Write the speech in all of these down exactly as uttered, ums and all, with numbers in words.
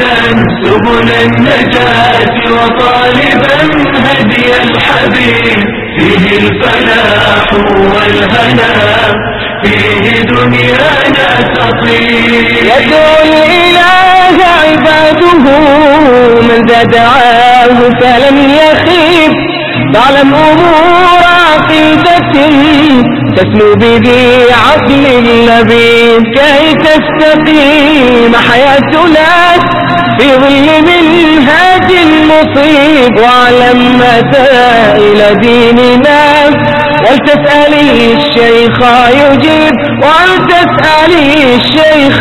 راصدا سبل النجاة وطالبا هدي الحبيب، فيه الفلاح والهنا، فيه دنيانا تطيب. يدعو الإله عباده من ذا دعاه فلم يخيب، تعلم أمور عقيدة تسلو بذي عقل لبيب، كي تستقيم حياتنا في ظل منهاج مصيب، واعلم مسائل ديننا ولتسألي الشيخ يجيب، ولتسألي الشيخ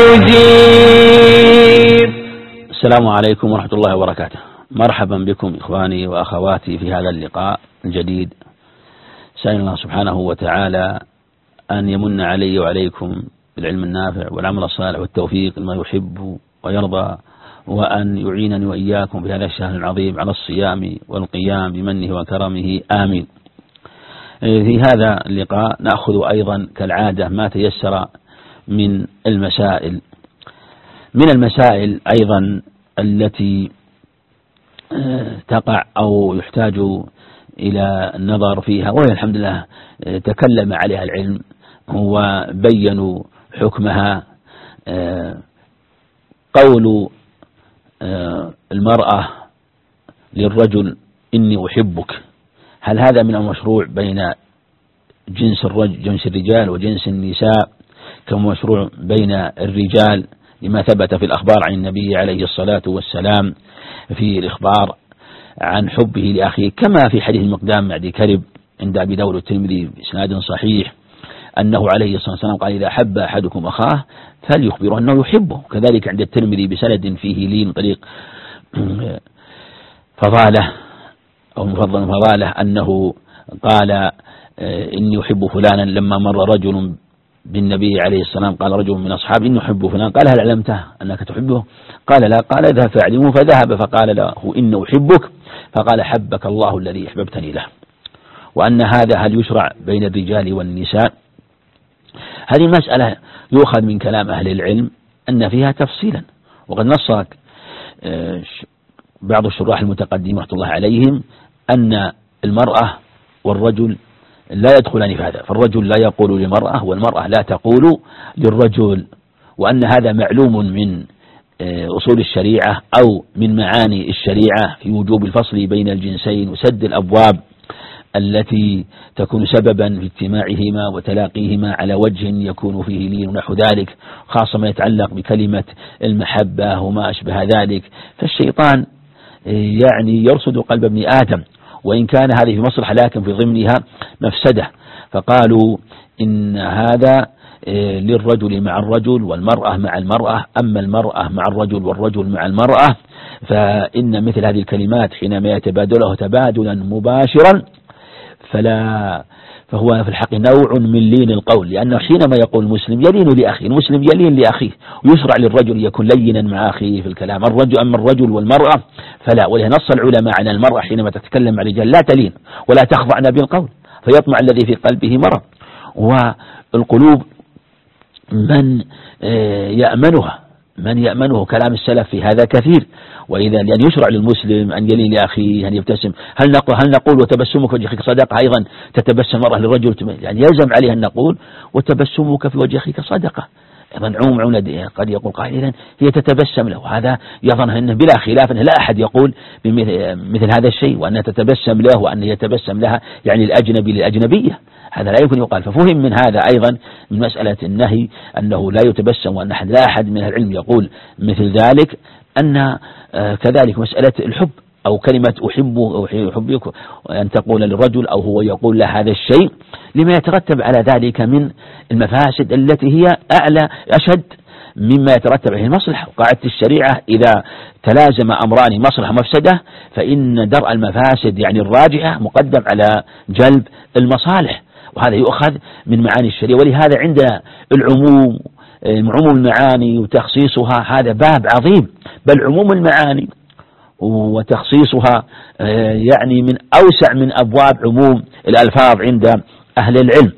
يجيب. السلام عليكم ورحمة الله وبركاته. مرحبا بكم إخواني وأخواتي في هذا اللقاء الجديد. سأل الله سبحانه وتعالى أن يمن علي وعليكم بالعلم النافع والعمل الصالح والتوفيق لما يحب ويرضى، وأن يعينني وإياكم في هذا الشهر العظيم على الصيام والقيام بمنه وكرمه، آمين. في هذا اللقاء نأخذ أيضا كالعادة ما تيسر من المسائل من المسائل أيضا التي تقع أو يحتاج إلى النظر فيها، وهي الحمد لله تكلم عليها العلم وبينوا حكمها. قول المرأة للرجل إني أحبك، هل هذا من المشروع بين جنس الرجل جنس الرجال وجنس النساء كما مشروع بين الرجال، لما ثبت في الأخبار عن النبي عليه الصلاة والسلام في الإخبار عن حبه لأخيه، كما في حديث المقدام معدي كرب عند أبي داود والترمذي بإسناد صحيح أنه عليه الصلاة والسلام قال: إذا أحب أحدكم أخاه فليخبره أنه يحبه. كذلك عند الترمذي بسند فيه لين طريق فضالة أو مفضل فضالة أنه قال: إني أحب فلانا، لما مر رجل بالنبي عليه السلام قال رجل من أصحابه: إني أحب فلان، قال: هل علمته أنك تحبه؟ قال: لا. قال: اذهب فاعلمه. فذهب فقال له: إني أحبك، فقال: حبك الله الذي أحببتني له. وأن هذا هل يشرع بين الرجال والنساء؟ هذه مسألة يؤخذ من كلام أهل العلم أن فيها تفصيلا، وقد نص بعض الشراح المتقدمين رحمة الله عليهم أن المرأة والرجل لا يدخلان في هذا، فالرجل لا يقول للمرأة والمرأة لا تقول للرجل، وأن هذا معلوم من أصول الشريعة أو من معاني الشريعة في وجوب الفصل بين الجنسين وسد الأبواب التي تكون سببا في اجتماعهما وتلاقيهما على وجه يكون فيه لين ونحو ذلك، خاصة ما يتعلق بكلمة المحبة وما أشبه ذلك. فالشيطان يعني يرصد قلب ابن آدم، وإن كان هذه في مصلحة لكن في ضمنها مفسدة، فقالوا إن هذا للرجل مع الرجل والمرأة مع المرأة، أما المرأة مع الرجل والرجل مع المرأة فإن مثل هذه الكلمات حينما يتبادله تبادلا مباشرا فلا فهو في الحق نوع من لين القول، لأنه حينما يقول المسلم يلين لأخيه، المسلم يلين لأخيه، ويشرع للرجل يكون لينا مع أخيه في الكلام. الرجل أما الرجل والمرأة فلا، ولها نص العلماء عن المرأة حينما تتكلم مع الرجال لا تلين ولا تخضعن بالقول فيطمع الذي في قلبه مرض. والقلوب من يأمنها من يأمنه كلام السلف في هذا كثير. وإذا لأن يشرع للمسلم أن يلين لأخيه، أن يبتسم. هل نقول هل نقول وتبسمك في وجهك صدقة؟ أيضا تتبسم المرأة للرجل، يعني يلزم عليها أن نقول وتبسمك في وجهك صدقة. أيضا عموم عموم قد يقول قائلا هي تتبسم له، هذا يظن أنه بلا خلاف أنه لا أحد يقول بمثل هذا الشيء، وأن تتبسم له وأن يتبسم لها يعني الأجنبي للأجنبية، هذا لا يمكن يقال. ففهم من هذا أيضا من مسألة النهي أنه لا يتبسم، وأن أحد لا أحد من العلم يقول مثل ذلك. أن كذلك مسألة الحب أو كلمة أحب أو أحبك أن تقول للرجل أو هو يقول له هذا الشيء، لما يترتب على ذلك من المفاسد التي هي أعلى أشد مما يترتب عليه المصلحة. وقاعدة الشريعة إذا تلازم أمران مصلحة مفسدة فإن درء المفاسد يعني الراجحة مقدم على جلب المصالح، وهذا يؤخذ من معاني الشريعة. ولهذا عند العموم عموم المعاني وتخصيصها هذا باب عظيم، بل عموم المعاني وتخصيصها يعني من أوسع من أبواب عموم الألفاظ عند أهل العلم.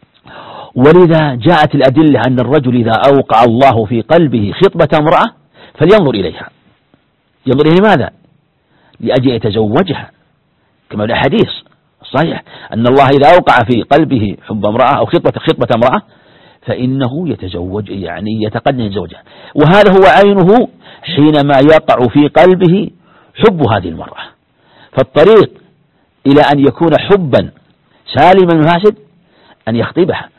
ولذا جاءت الأدلة أن الرجل إذا أوقع الله في قلبه خطبة امرأة فلينظر إليها. ينظر إليها لماذا؟ لأجل يتزوجها، كما في الحديث الصحيح أن الله إذا أوقع في قلبه حب امرأة أو خطبة خطبة امرأة فإنه يتزوج، يعني يتقدم يتزوجها، وهذا هو عينه حينما يقع في قلبه حب هذه المرأة. فالطريق إلى أن يكون حبا سالما من فاسد أن يخطبها،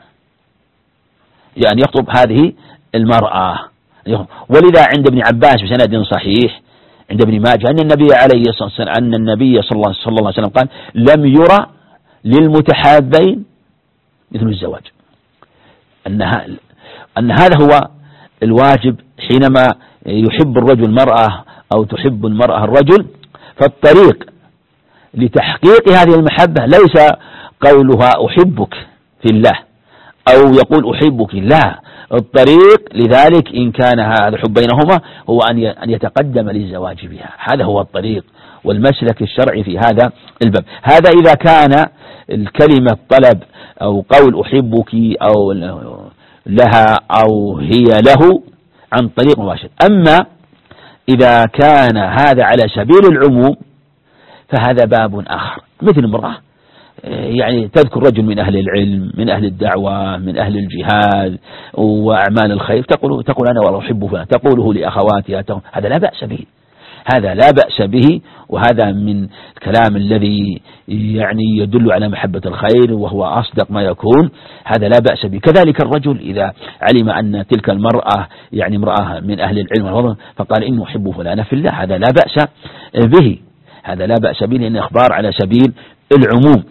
يعني يخطب هذه المرأة. ولذا عند ابن عباس بسند صحيح عند ابن ماجه أن النبي عليه الصلاة والسلام أن النبي صلى الله عليه وسلم قال: لم يرى للمتحابين مثل الزواج. أن أن هذا هو الواجب حينما يحب الرجل المرأة أو تحب المرأة الرجل. فالطريق لتحقيق هذه المحبة ليس قولها أحبك في الله أو يقول أحبك، لا، الطريق لذلك إن كان هذا الحب بينهما هو أن يتقدم للزواج بها. هذا هو الطريق والمسلك الشرعي في هذا الباب. هذا إذا كان الكلمة طلب أو قول أحبك أو لها أو هي له عن طريق مباشر. أما إذا كان هذا على سبيل العموم فهذا باب آخر، مثل امرأة يعني تذكر رجل من أهل العلم من أهل الدعوة من أهل الجهاد وأعمال الخير، تقول تقول أنا والله أحب فلان، تقوله لأخواتها، هذا لا بأس به، هذا لا بأس به، وهذا من الكلام الذي يعني يدل على محبة الخير وهو أصدق ما يكون، هذا لا بأس به. كذلك الرجل إذا علم أن تلك المرأة يعني امرأة من أهل العلم والفضل فقال إنه أحب فلان في الله، هذا لا بأس به، هذا لا بأس به، لأن إخبار على سبيل العموم.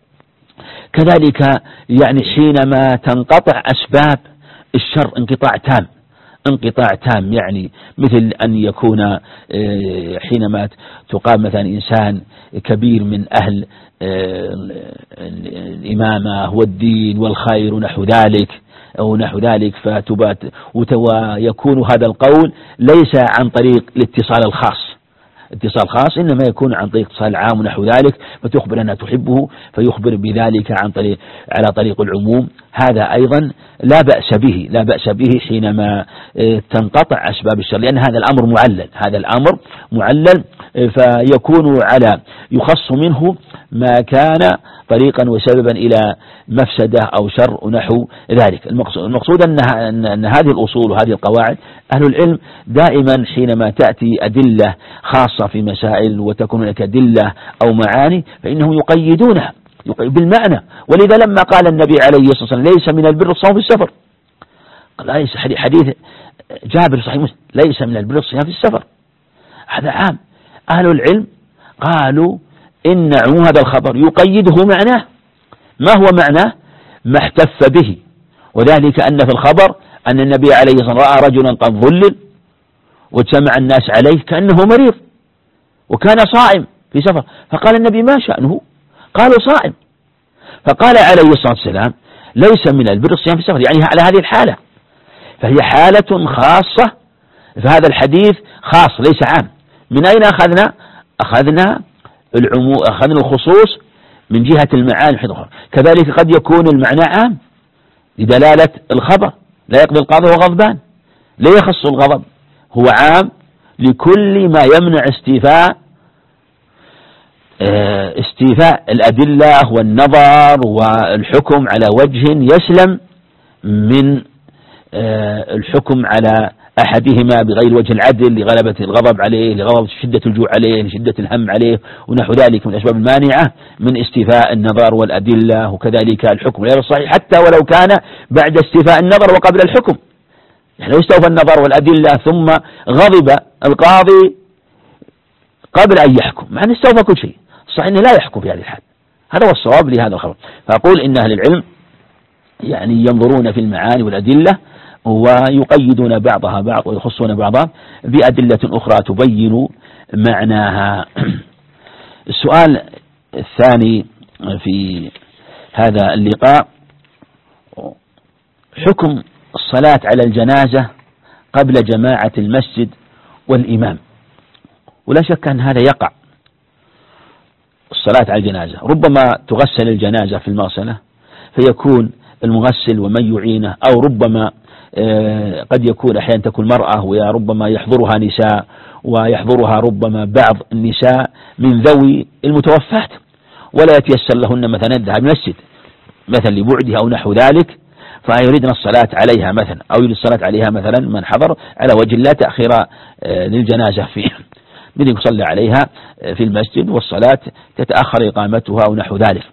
كذلك يعني حينما تنقطع أسباب الشر انقطاع تام، انقطاع تام يعني مثل أن يكون حينما تقام مثلا إنسان كبير من أهل الإمامة والدين والخير ونحو ذلك أو نحو ذلك فتبات ويكون هذا القول ليس عن طريق الاتصال الخاص، اتصال خاص إنما يكون عن طريق اتصال عام ونحو ذلك، فتخبر أنها تحبه فيخبر بذلك عن طريق على طريق العموم، هذا أيضا لا بأس به، لا بأس به حينما تنقطع أسباب الشر، لأن هذا الأمر معلل، هذا الأمر معلل فيكون على يخص منه ما كان طريقا وسببا إلى مفسدة أو شر ونحو ذلك. المقصود أن, أن هذه الأصول وهذه القواعد أهل العلم دائما حينما تأتي أدلة خاصة في مسائل وتكون لك أدلة أو معاني فإنهم يقيدونها بالمعنى. ولذا لما قال النبي عليه الصلاة والسلام ليس من البر الصوم في السفر، قال ليس، حديث جابر صحيح مسلم، ليس من البر الصيام في السفر، هذا عام. أهل العلم قالوا إن عموم هذا الخبر يقيده معناه، ما هو معناه؟ ما احتف به، وذلك أن في الخبر أن النبي عليه الصلاة والسلام رأى رجلا قد ظلل واجتمع الناس عليه كأنه مريض وكان صائم في سفر، فقال النبي ما شأنه؟ قالوا صائم، فقال عليه الصلاة والسلام ليس من البر الصيام في السفر، يعني على هذه الحالة، فهي حالة خاصة، فهذا الحديث خاص ليس عام. من أين أخذنا؟ أخذنا العموم، أخذنا الخصوص من جهة المعاني. كذلك قد يكون المعنى عام لدلالة الخبر، لا يقضي القاضي وهو غضبان، لا يخص الغضب، هو عام لكل ما يمنع استيفاء استيفاء الأدلة والنظر والحكم على وجه يسلم من الحكم على أحدهما بغير وجه العدل لغلبة الغضب عليه، لغضب شدة الجوع عليه، لشدة الهم عليه ونحو ذلك من الأسباب المانعة من استيفاء النظر والأدلة، وكذلك الحكم غير الصحيح حتى ولو كان بعد استيفاء النظر وقبل الحكم، يعني لو استوفى النظر والأدلة ثم غضب القاضي قبل أن يحكم مع أن استوفى كل شيء، صحيح أنه لا يحكم في هذه الحال. هذا هو الصواب لهذا الخبر. فأقول إن أهل العلم يعني ينظرون في المعاني والأدلة ويقيدون بعضها بعض ويخصون بعضها بأدلة أخرى تبين معناها. السؤال الثاني في هذا اللقاء حكم الصلاة على الجنازة قبل جماعة المسجد والإمام. ولا شك أن هذا يقع، الصلاة على الجنازة ربما تغسل الجنازة في المغسلة فيكون المغسل ومن يعينه، أو ربما قد يكون أحيانا تكون مرأة وربما يحضرها نساء، ويحضرها ربما بعض النساء من ذوي المتوفاة، ولا يتيسر لهن مثلا الذهاب المسجد مثلا لبعدها أو نحو ذلك، فيريدن الصلاة عليها مثلا، أو يريد الصلاة عليها مثلا من حضر على وجه لا تأخير للجنازة فيه، بدك يصلي عليها في المسجد والصلاة تتأخر إقامتها أو نحو ذلك،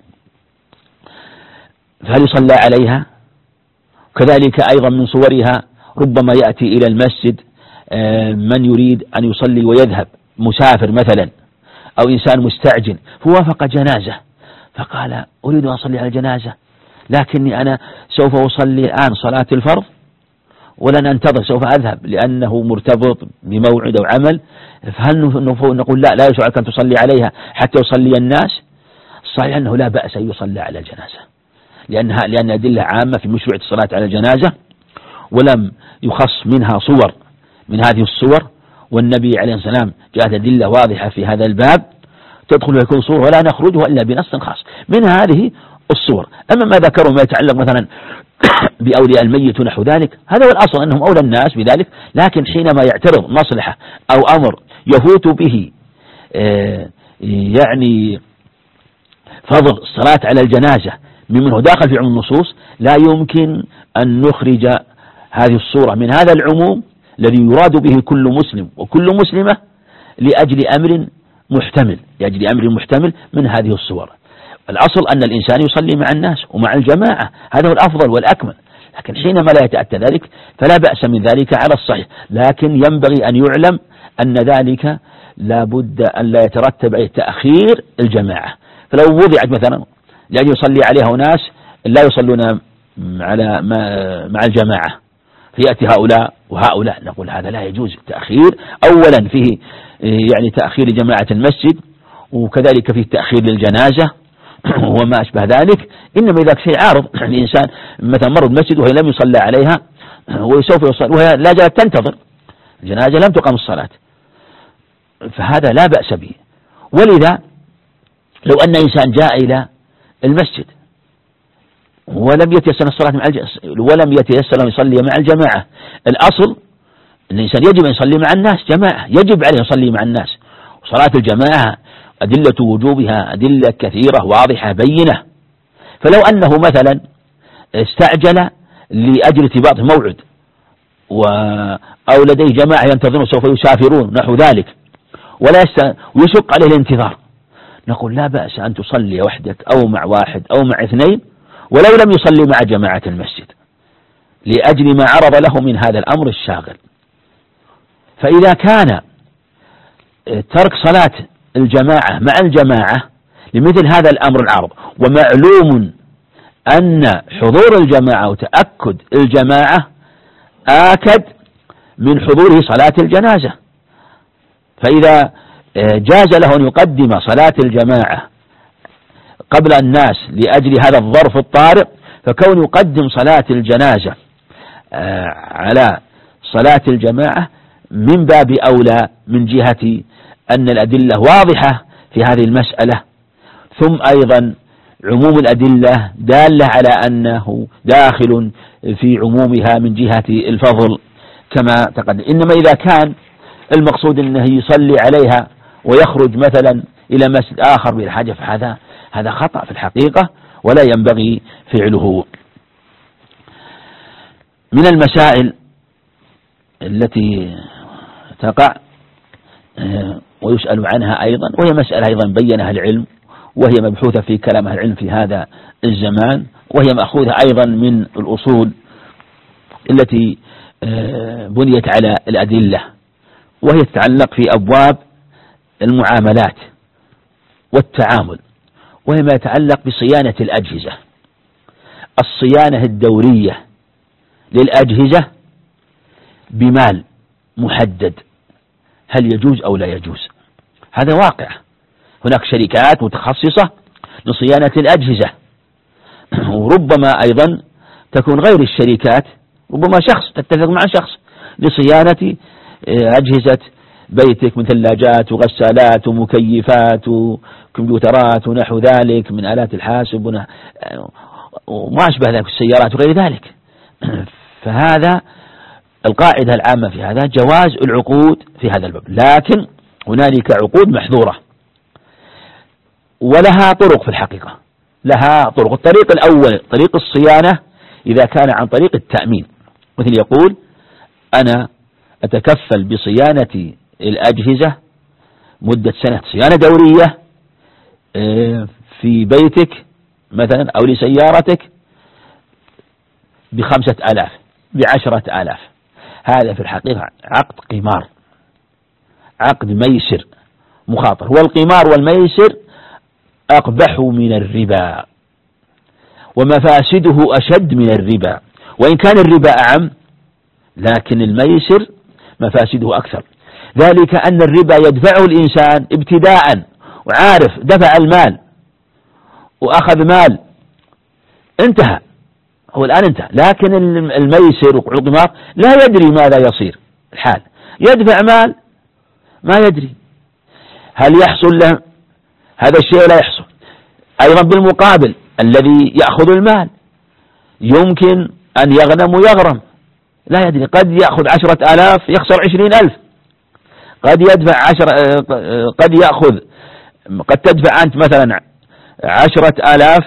فهل يصلى عليها؟ كذلك أيضا من صورها ربما يأتي إلى المسجد من يريد أن يصلي ويذهب، مسافر مثلا أو إنسان مستعجل فوافق جنازة فقال أريد أن أصلي على الجنازة، لكني أنا سوف أصلي الآن صلاة الفرض ولن أنتظر، سوف أذهب لأنه مرتبط بموعد أو عمل، فهل نقول لا لا يشرع أن تصلي عليها حتى يصلي الناس؟ الصحيح أنه لا بأس أن يصلى على الجنازة، لأنها لأن أدلة عامة في مشروعية الصلاة على الجنازة، ولم يخص منها صور من هذه الصور، والنبي عليه الصلاة والسلام جاءت أدلة واضحة في هذا الباب تدخل ويكون صور ولا نخرجها إلا بنص خاص من هذه الصور. أما ما ذكروا ما يتعلق مثلا بأولياء الميت ونحو ذلك، هذا هو الأصل أنهم أولى الناس بذلك، لكن حينما يعترض مصلحة أو أمر يفوت به يعني فضل الصلاة على الجنازة ممن داخل في عموم النصوص، لا يمكن أن نخرج هذه الصورة من هذا العموم الذي يراد به كل مسلم وكل مسلمة لأجل أمر محتمل لأجل أمر محتمل من هذه الصور. الأصل أن الإنسان يصلي مع الناس ومع الجماعة، هذا هو الأفضل والأكمل، لكن حينما لا يتأتى ذلك فلا بأس من ذلك على الصحيح، لكن ينبغي أن يعلم أن ذلك لا بد أن لا يترتب عليه تأخير الجماعة. فلو وضعت مثلا لأن يصلي عليها ناس لا يصلون على مع الجماعة فيأتي هؤلاء وهؤلاء، نقول هذا لا يجوز تأخير، أولا فيه يعني تأخير جماعة المسجد، وكذلك فيه تأخير للجنازة وما أشبه ذلك. إنما إذا شيء عارض الإنسان مثلا مر المسجد وهي لم يصلى عليها وسوف يصلي وهي لا زالت تنتظر الجنازة لم تقم الصلاة، فهذا لا بأس به. ولذا لو أن إنسان جاء إلى المسجد ولم يتيسر الصلاة مع الج... ولم يتيسر أن يصلي مع الجماعة، الأصل الإنسان يجب أن يصلي مع الناس جماعة، يجب عليه يصلي مع الناس، وصلاة الجماعة أدلة وجوبها أدلة كثيرة واضحة بينة. فلو أنه مثلا استعجل لأجل ارتباط موعد و... أو لديه جماعة ينتظرون سوف يسافرون نحو ذلك ولا يست... ويشق عليه الانتظار، نقول لا بأس أن تصلي وحدك أو مع واحد أو مع اثنين ولو لم يصلي مع جماعة المسجد لأجل ما عرض له من هذا الأمر الشاغل. فإذا كان ترك صلاة الجماعة مع الجماعة لمثل هذا الأمر العارض، ومعلوم أن حضور الجماعة وتأكد الجماعة آكد من حضوره صلاة الجنازة، فإذا جاز له أن يقدم صلاة الجماعة قبل الناس لأجل هذا الظرف الطارئ، فكون يقدم صلاة الجنازة على صلاة الجماعة من باب أولى من جهة أن الأدلة واضحة في هذه المسألة، ثم أيضا عموم الأدلة دالة على أنه داخل في عمومها من جهة الفضل كما تقدم. إنما إذا كان المقصود أنه يصلي عليها ويخرج مثلا إلى مسجد آخر بالحاجة، فهذا هذا خطأ في الحقيقة ولا ينبغي فعله. من المسائل التي تقع ويسأل عنها أيضا، وهي مسألة أيضا بينها العلم وهي مبحوثة في كلام أهل العلم في هذا الزمان، وهي مأخوذة أيضا من الأصول التي بنيت على الأدلة، وهي تتعلق في أبواب المعاملات والتعامل، وهي ما يتعلق بصيانة الأجهزة، الصيانة الدورية للأجهزة بمال محدد، هل يجوز أو لا يجوز؟ هذا واقع. هناك شركات متخصصة لصيانة الأجهزة، وربما أيضا تكون غير الشركات، ربما شخص تتفق مع شخص لصيانة أجهزة بيتك من ثلاجات وغسالات ومكيفات وكمبيوترات ونحو ذلك من آلات الحاسب وما أشبه ذلك، السيارات وغير ذلك. فهذا القاعدة العامة في هذا جواز العقود في هذا الباب، لكن هنالك عقود محظورة ولها طرق في الحقيقة، لها طرق. الطريق الأول طريق الصيانة إذا كان عن طريق التأمين، مثل يقول أنا أتكفل بصيانة الأجهزة مدة سنة، صيانة دورية في بيتك مثلا أو لسيارتك بخمسة آلاف بعشرة آلاف. هذا في الحقيقة عقد قمار، عقد ميسر مخاطر، والقمار والميسر أقبح من الربا ومفاسده أشد من الربا، وإن كان الربا أعم لكن الميسر مفاسده أكثر. ذلك أن الربا يدفعه الإنسان ابتداء وعارف دفع المال وأخذ مال انتهى، هو الآن انتهى، لكن الميسر والقمار لا يدري ماذا يصير الحال، يدفع مال ما يدري هل يحصل له هذا الشيء لا يحصل. أيضا بالمقابل الذي يأخذ المال يمكن أن يغنم ويغرم، لا يدري، قد يأخذ عشرة آلاف يخسر عشرين ألف، قد يدفع عشر قد يأخذ قد تدفع أنت مثلا عشرة آلاف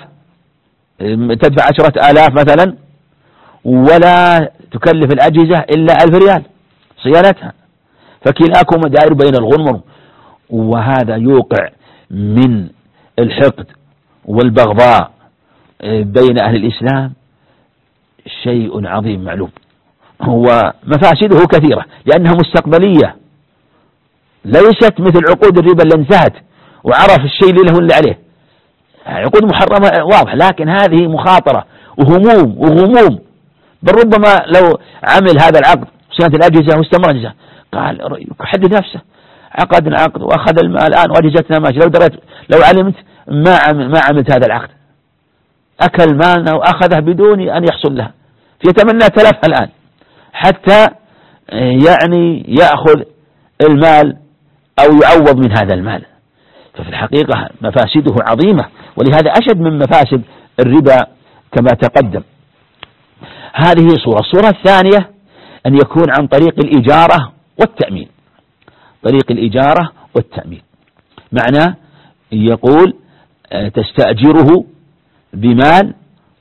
تدفع عشرة آلاف مثلا ولا تكلف الأجهزة إلا ألف ريال صيانتها، فكلاكم دائر بين الغنم، وهذا يوقع من الحقد والبغضاء بين أهل الإسلام شيء عظيم معلوم، هو مفاسده كثيرة لأنها مستقبلية ليست مثل عقود الربا اللي انتهت وعرف الشيء اللي له اللي عليه. عقود محرمة واضح، لكن هذه مخاطرة وهموم وغموم، بل ربما لو عمل هذا العقد صيانة الأجهزة واستمر قال يحدد نفسه عقدنا عقد وأخذ المال الآن وأجهزتنا ماشي، لو دريت لو علمت ما ما عملت هذا العقد، أكل مالنا وأخذه بدون أن يحصل لها، فيتمنى تلفها الآن حتى يعني يأخذ المال أو يعوض من هذا المال. ففي الحقيقة مفاسده عظيمة، ولهذا أشد من مفاسد الربا كما تقدم. هذه صورة. الصورة الثانية أن يكون عن طريق الإجارة والتأمين، طريق الإجارة والتأمين معناه يقول تستأجره بمال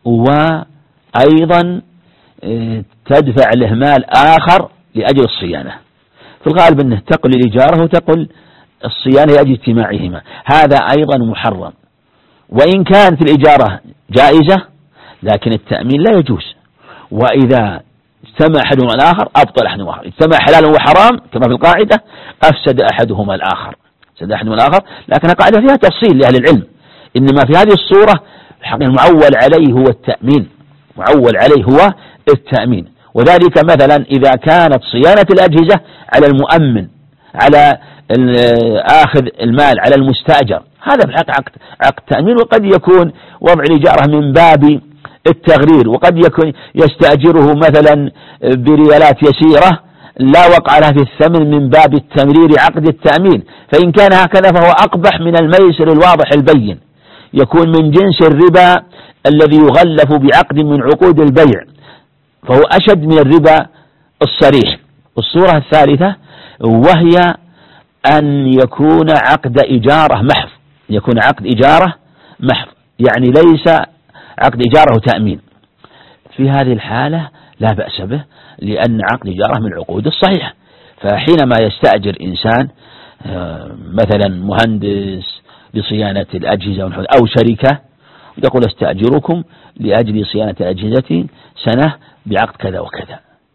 وأيضا تدفع له مال آخر لأجل الصيانة، في الغالب أنه تقل الإجارة وتقل الصيانة لأجل اجتماعهما، هذا أيضا محرم، وإن كانت الإجارة جائزة لكن التأمين لا يجوز، وإذا اجتمع أحدهما الآخر أبطل أحدهما الآخر، اجتمع حلال وحرام كما في القاعدة أفسد أحدهما الآخر، أفسد أحدهما الآخر، لكن القاعدة فيها تفصيل لأهل العلم، إنما في هذه الصورة الحقيقة المعول عليه هو التأمين، معول عليه هو التأمين، وذلك مثلا إذا كانت صيانة الأجهزة على المؤمن على آخذ المال على المستأجر، هذا في الحقيقة عقد عقد تأمين، وقد يكون وضع الإجارة من باب التغرير، وقد يكون يستأجره مثلا بريالات يسيرة لا وقع لها في الثمن من باب التمرير عقد التأمين، فإن كان هكذا فهو أقبح من الميسر الواضح البين، يكون من جنس الربا الذي يغلف بعقد من عقود البيع، فهو أشد من الربا الصريح. الصورة الثالثة وهي أن يكون عقد إجارة محض، يكون عقد إجارة محض يعني ليس عقد إجارة وتأمين، في هذه الحالة لا بأس به لأن عقد إجارة من العقود الصحيحة، فحينما يستأجر إنسان مثلا مهندس لصيانة الأجهزة أو شركة يقول استأجركم لأجل صيانة الأجهزة سنة بعقد كذا وكذا،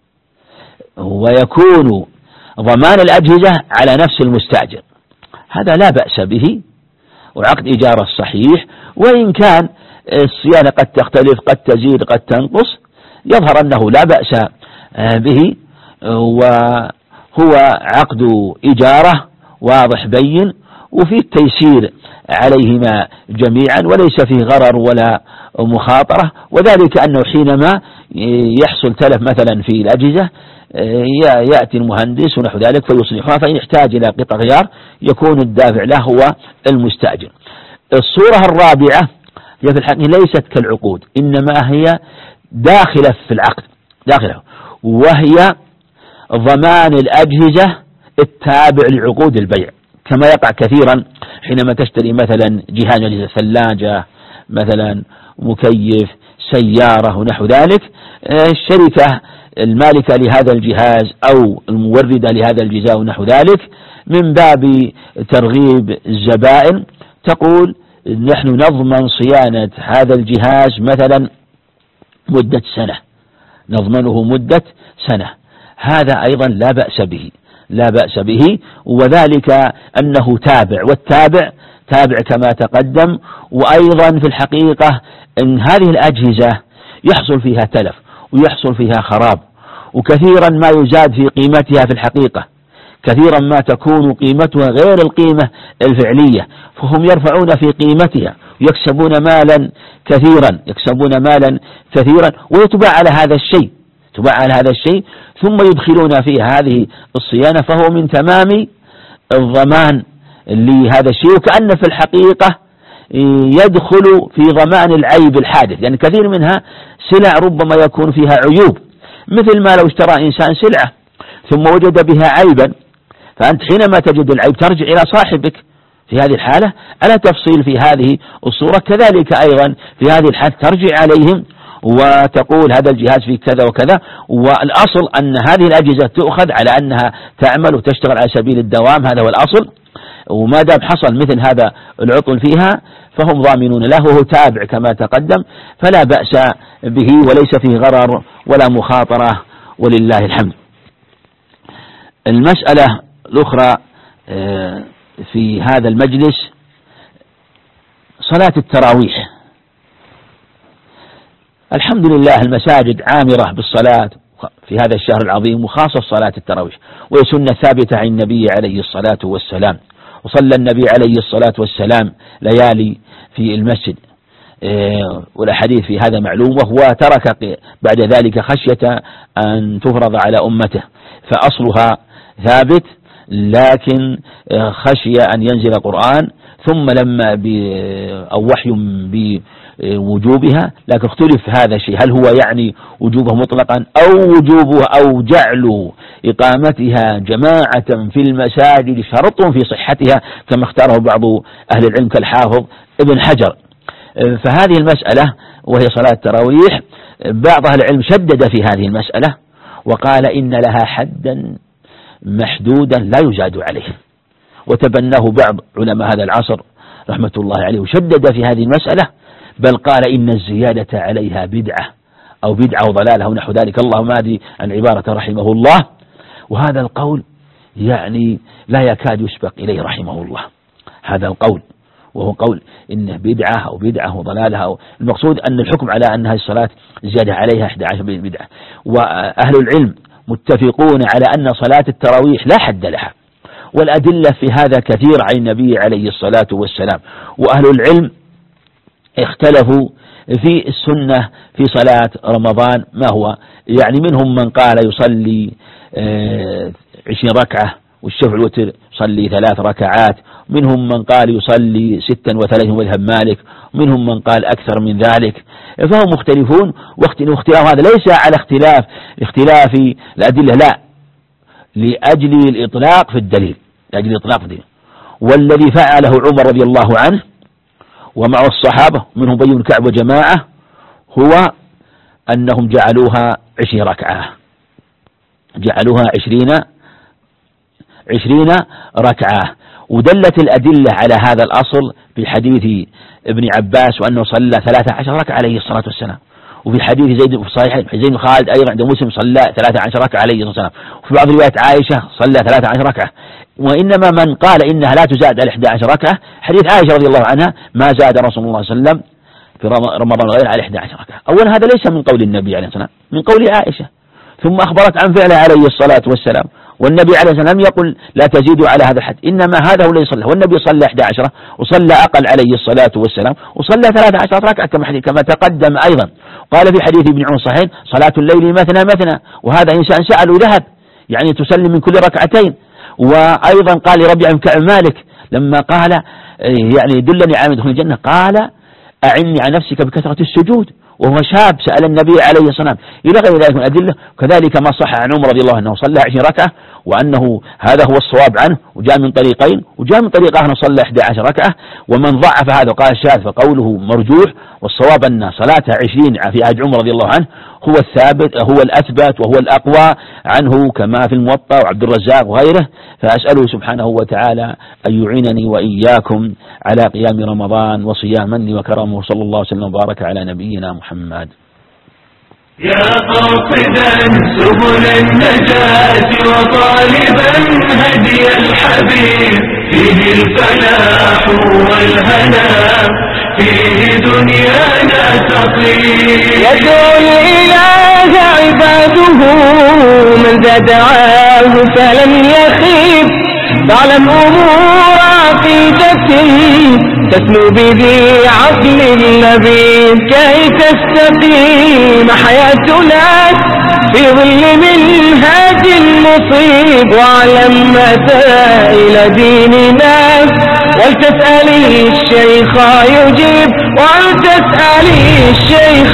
ويكون ضمان الأجهزة على نفس المستأجر، هذا لا بأس به وعقد إجارة الصحيح، وإن كان الصيانة قد تختلف قد تزيد قد تنقص يظهر أنه لا بأس به، وهو عقد إجارة واضح بين وفي التيسير عليهما جميعا وليس فيه غرر ولا مخاطرة، وذلك أنه حينما يحصل تلف مثلا في الأجهزة يأتي المهندس ونحو ذلك فيصلحها، فإن يحتاج إلى قطع غيار يكون الدافع له هو المستأجر. الصورة الرابعة هي في الحقيقة ليست كالعقود، إنما هي داخلة في العقد، داخله، وهي ضمان الأجهزة التابع لعقود البيع، كما يقع كثيرا حينما تشتري مثلا جهاز ثلاجة مثلا مكيف سيارة ونحو ذلك، الشركة المالكة لهذا الجهاز أو الموردة لهذا الجهاز ونحو ذلك من باب ترغيب الزبائن تقول نحن نضمن صيانة هذا الجهاز مثلا مدة سنة، نضمنه مدة سنة. هذا أيضا لا بأس به، لا بأس به، وذلك أنه تابع، والتابع تابع كما تقدم. وأيضا في الحقيقة أن هذه الأجهزة يحصل فيها تلف ويحصل فيها خراب، وكثيرا ما يزاد في قيمتها في الحقيقة، كثيرا ما تكون قيمتها غير القيمة الفعلية، فهم يرفعون في قيمتها ويكسبون مالا كثيرا، يكسبون مالا كثيرا ويتباع على هذا الشيء، تباع على هذا الشيء ثم يدخلون فيه هذه الصيانة، فهو من تمام الضمان لهذا الشيء، وكأن في الحقيقة يدخل في ضمان العيب الحادث، لأن يعني كثير منها سلع ربما يكون فيها عيوب، مثل ما لو اشترى إنسان سلعة ثم وجد بها عيبا، فأنت حينما تجد العيب ترجع إلى صاحبك في هذه الحالة على تفصيل في هذه الصورة. كذلك أيضا في هذه الحالة ترجع عليهم وتقول هذا الجهاز فيه كذا وكذا، والأصل أن هذه الأجهزة تؤخذ على أنها تعمل وتشتغل على سبيل الدوام، هذا هو الأصل، وما دام حصل مثل هذا العطل فيها فهم ضامنون له، وهو تابع كما تقدم، فلا بأس به وليس فيه غرر ولا مخاطرة ولله الحمد. المسألة الأخرى في هذا المجلس صلاة التراويح. الحمد لله المساجد عامرة بالصلاة في هذا الشهر العظيم، وخاصة صلاة التراويح، وهي سنة ثابتة عن النبي عليه الصلاة والسلام، وصلى النبي عليه الصلاة والسلام ليالي في المسجد، والحديث في هذا معلوم، وهو ترك بعد ذلك خشية أن تفرض على أمته، فأصلها ثابت، لكن خشي أن ينزل القرآن ثم لما أو وحي بوجوبها، لكن اختلف هذا الشيء، هل هو يعني وجوبه مطلقا أو وجوبه أو جعل إقامتها جماعة في المساجد شرط في صحتها كما اختاره بعض أهل العلم كالحافظ ابن حجر. فهذه المسألة وهي صلاة التراويح بعض أهل العلم شدد في هذه المسألة وقال إن لها حدا محدودا لا يزاد عليه، وتبناه بعض علماء هذا العصر رحمة الله عليه وشدد في هذه المسألة، بل قال إن الزيادة عليها بدعة أو بدعة وضلالة ونحو ذلك، اللهم أدري عن عبارة رحمه الله. وهذا القول يعني لا يكاد يسبق إليه رحمه الله، هذا القول وهو قول إنه بدعة أو بدعة وضلالة، أو المقصود أن الحكم على أن هذه الصلاة زيادة عليها أحد عشر بدعة. وأهل العلم متفقون على أن صلاة التراويح لا حد لها، والأدلة في هذا كثير عن النبي عليه الصلاة والسلام. وأهل العلم اختلفوا في السنة في صلاة رمضان ما هو، يعني منهم من قال يصلي عشرين ركعة والشفع والوتر يصلي ثلاث ركعات، منهم من قال يصلي ستا وثلاثين مذهب مالك، منهم من قال أكثر من ذلك، فهم مختلفون. واختلاف هذا ليس على اختلاف اختلاف الأدلة، لا، لأجل الإطلاق في الدليل، لأجل الإطلاق في الدليل. والذي فعله عمر رضي الله عنه ومعه الصحابة منهم أبي بن كعب وجماعة هو أنهم جعلوها عشرين ركعة، جعلوها عشرين عشرين ركعة. ودلت الأدلة على هذا الأصل في حديث ابن عباس وأنه صلى ثلاثة عشر ركعة عليه الصلاة والسلام، وفي حديث زيد في صحيح زيد بن خالد أيضا عند مسلم صلى ثلاثة عشر ركعة عليه الصلاة والسلام، وفي بعض روايات عائشة صلى ثلاثة عشر ركعة. وإنما من قال إنها لا تزاد على إحدى عشر ركعة حديث عائشة رضي الله عنها ما زاد رسول الله صلى الله عليه وسلم في رمضان غير على إحدى عشر ركعة. أولا هذا ليس من قول النبي عليه الصلاة والسلام، من قول عائشة، ثم أخبرت عن فعله عليه الصلاة والسلام، والنبي عليه الصلاة والسلام يقول لا تزيدوا على هذا الحد، إنما هذا هو الذي صلى، والنبي صلى إحدى عشرة وصلى أقل عليه الصلاة والسلام، وصلى ثلاثة عشر ركعة كما حديث كما تقدم أيضا. قال في حديث ابن عمر صحيح صلاة الليل مثنى مثنى، وهذا إنسان سأل ذهب يعني تسلم من كل ركعتين. وأيضا قال لربيع بن كعب مالك لما قال يعني دلني على دخول الجنة قال أعني عن نفسك بكثرة السجود، وهو شاب سأل النبي عليه الصلاة والسلام إلى غير ذلك من الأدلة. كذلك ما صح عن عمر رضي الله عنه صلى عشرين ركعة وأنه هذا هو الصواب عنه، وجاء من طريقين، وجاء من طريق آخر صلى إحدى عشر ركعة. ومن ضعف هذا وقال شاذ فقوله مرجوح، والصواب أن صلاة عشرين في عهد عمر رضي الله عنه هو الثابت هو الأثبت وهو الأقوى عنه كما في الموطأ وعبد الرزاق وغيره. فأسأله سبحانه وتعالى أن يعينني وإياكم على قيام رمضان وصيام منه وكرمه، صلى الله وسلم وبارك على نبينا محمد. يا قاصدا سبل النجاة وطالبا هدي الحبيب، فيه الفلاح والهنا، فيه دنيانا تطيب. يدعو الإله عباده من ذا دعاه فلم يخيب، تعلم أمور عقيدة تسلو بذي عقل لبيب، كي تستقيم حياتنا في ظل منهاج مصيب. واعلم مسائل ديننا ولتسأل الشيخ يجيب، ولتسأل الشيخ